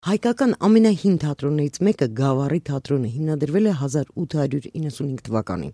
Հայկական ամենահին թատրոններից մեկը Գավառի թատրոնը հիմնադրվել է 1895 թվականին։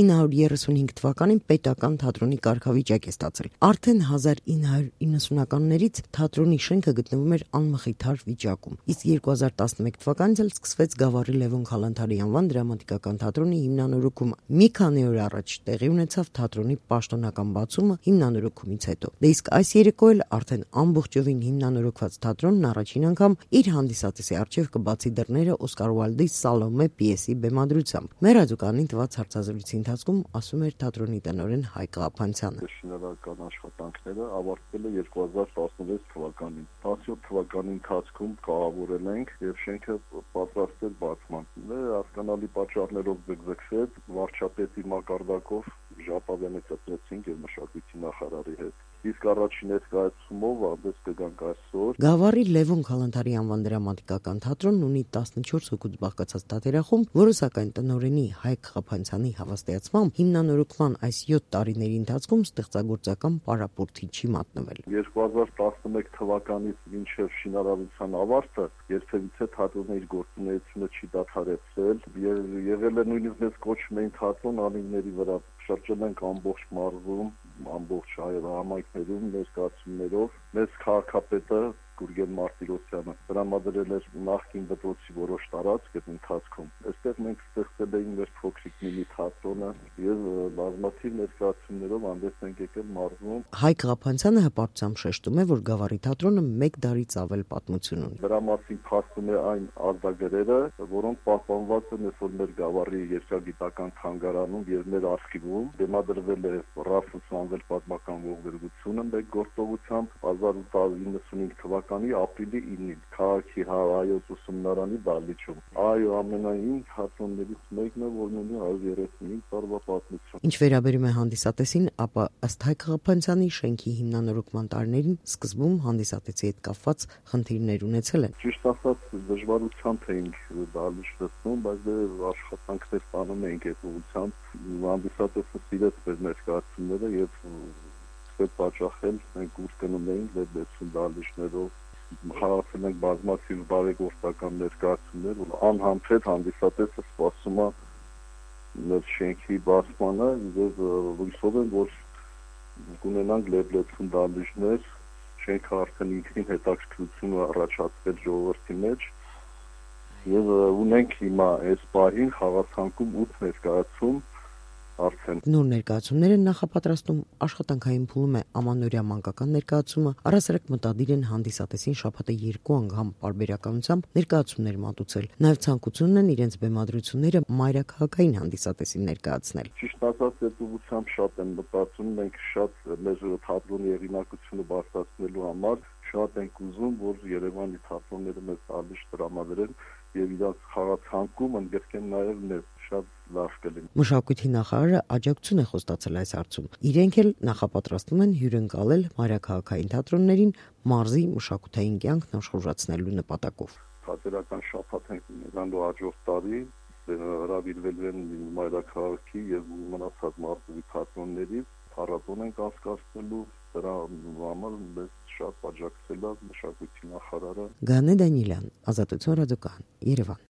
1935 թվականին պետական թատրոնի կարգավիճակ է ստացել։ Արդեն 1990-ականներից թատրոնի շենքը գտնվում էր անմխիթար վիճակում։ Իսկ 2011 թվականից էլ սկսվեց Գավառի Լևոն Քալանթարի անվան դրամատիկական թատրոնի հիմնանորոգումը։ Մի քանի օր առաջ տեղի ունեցավ թատրոնի պաշտոնական բացումը հիմնանորոգումից հետո։ Դե իսկ այս երեկո էլ արդեն ամբողջովին հիմնանորոգված թատրոնն առաջին անգամ իր հանդիսատեսի առջև կբացի դռները Օսկար Ուայլդի Սալոմե պիեսի բեմադրությամբ։ Մեր ռադիոկայանին տված հարցազրույցի ընթացքում ասում էր թատրոնի տնօրեն Հայկ Ղափանցյանը։ Շինարարական աշխատանքները ավարտվել է 2016 թվականին։ 17 թվականի ընթացքում կառավարել ենք եւ շենքը պատրաստել բացման։ Հասկանալի պատճառներով ձգձգվեց, վարչապետի մակարդակով ժապավենեցեցինք եւ մշակույթի նախարարի հետ։ Իսկ առաջին ներկայացումով անդես կգանք այսօր։ Գավառի Լևոն Քալանթարի անվան դրամատիկական թատրոնն ունի 14 հոգուց բաղկացած թատերախումբ, որը սակայն տնօրենի Հայկ Ղափանցյանի հավաստիացմամբ հիմնանորոգման այս 7 տարիների ընթացքում ստեղծագործական պարապորթի չի մատնվել։ 2011 թվականից մինչև շինարարության ավարտը երբևիցե թատրոնը իր գործունեությունը չի դադարեցրել։ Եղել է նույնիսկ մեզ կոչում էին թատրոն անունների վրա, շրջել ենք ամբողջ մարզում, ամբողջ համայնքներում ներկայացումներով։ Մեզ քաղաքապետը Գուրգեն Մարտիրոսյանը տրամադրել էր նախկին դպրոցի որոշ տարածք այդ ընթացքում։ Այստեղ մենք ստեղծել էինք մեր փոքրիկ մինի թատրոնը եւ բազմաթիվ ներկայացումներով հանդես ենք եկել մարզում։ Հայկ Ղափանցյանը հպարտությամբ շեշտում է, որ Գավառի թատրոնը 1 դարից ավել պատմություն ունի։ Դրա մասին փաստում է այն արձակագրերը, որոնք պահպանված են այսօր մեր Գավառի երկրագիտական թանգարանում եւ մեր արխիվում։ Դեմադրվել է Ռաֆուս անվել պատմական ողբերգությունը մեկ գործողությամբ 1895 թվականի ապրիլի 9-ին քաղաքի հայոց ուսումնարանի դահլիճում։ Այո, ամենայն թատրոններից մեկն է, որն ունի 135 տարվա պատմություն։ Ինչ վերաբերում է հանդիսատեսին, ապա ըստ Հայկ Ղափանցյանի շենքի հիմնանորոգման տարիներին սկզբում հանդիսատեսի հետ կապված խնդիրներ ունեցել են։ Ճիշտ ասած, դժվարությամբ էինք դահլիճ դասում, բայց աշխատանքներ տանում էինք այդ ուղղությամբ։ Հանդիսատեսը սիրեց մեր ներկայացումները եւ պատճախել մենք ուր գնում էինք դեպի դահլիճներով, խաղացել ենք բազմաթիվ բարեգործական ներկայացումներ, անհամբեր հանդիսատեսը սպասում է մեր շենքի բացմանը եւ հույսով եմ, որ կունենանք լեփլեցուն դահլիճներ, շենքը արդեն ինքնին հետաքրքրություն առաջացրել ժողովրդի մեջ եւ ունենք հիմա այս պահին խաղացանկում 8 ներկայացում արդեն։ Նոր ներկայացումները նախապատրաստում աշխատանքային փուլում է ամանորյա մանկական ներկայացումը, առասարակ մտադիր են հանդիսատեսին շաբաթը 2 անգամ պարբերականությամբ ներկայացումներ մատուցել։ Նաև ցանկությունն են իրենց բեմադրությունները մայրաքաղաքային հանդիսատեսին ներկայացնել։ Ճիշտ ասած, այդ ուղղությամբ շատ են մտածում, մենք շատ մեր թատրոնի հեղինակությունը բարձրացնելու համար շատ ենք ուզում, որ Երևանի թատրոնները մեզ դահլիճ տրամադրեն եւ իրաց խաղացանկում ընդգրկեն նաեւ մեզ, շատ լավ կլինի։ Մշակույթի նախարարը աջակցություն է խոստացել այս հարցում։ Իրենք էլ նախապատրաստում են հյուրընկալել մայրաքաղաքային թատրոններին մարզի մշակութային կյանքն աշխուժացնելու նպատակով։ Թատերական շաբաթ ենք ունենալու հաջորդ տարի, հրավիրվել են մայրաքաղաքի եւ մնացած մարզի թատրոնների, փառատոն ենք անցկացնելու, դրա համար մեզ շատ աջակցել է մշակույթի նախարարը։ Գանե Դանիելյան, Ազատություն ռադիոկայան, Երևան։